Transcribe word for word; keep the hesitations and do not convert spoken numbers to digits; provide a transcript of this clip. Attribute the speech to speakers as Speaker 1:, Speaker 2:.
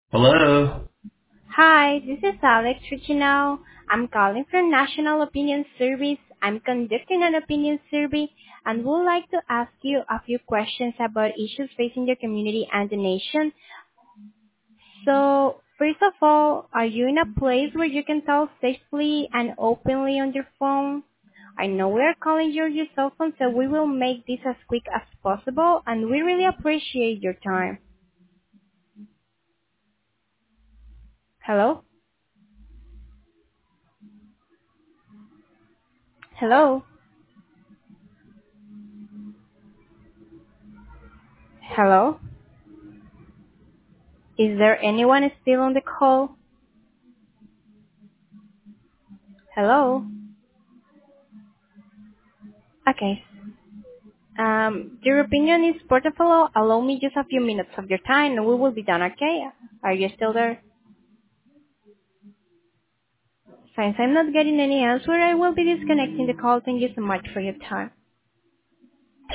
Speaker 1: Hello.
Speaker 2: Hi, this is Alex Regino. I'm calling from National Opinion Service. I'm conducting an opinion survey and would like to ask you a few questions about issues facing your community and the nation. So, first of all, are you in a place where you can talk safely and openly on your phone? I know we are calling you on your cell phone, so we will make this as quick as possible, and we really appreciate your time. Hello? Hello? Hello? Is there anyone still on the call? Hello? Okay. Um, your opinion is portfolio. Allow me just a few minutes of your time and we will be done, okay? Are you still there? Since I'm not getting any answer, I will be disconnecting the call. Thank you so much for your time.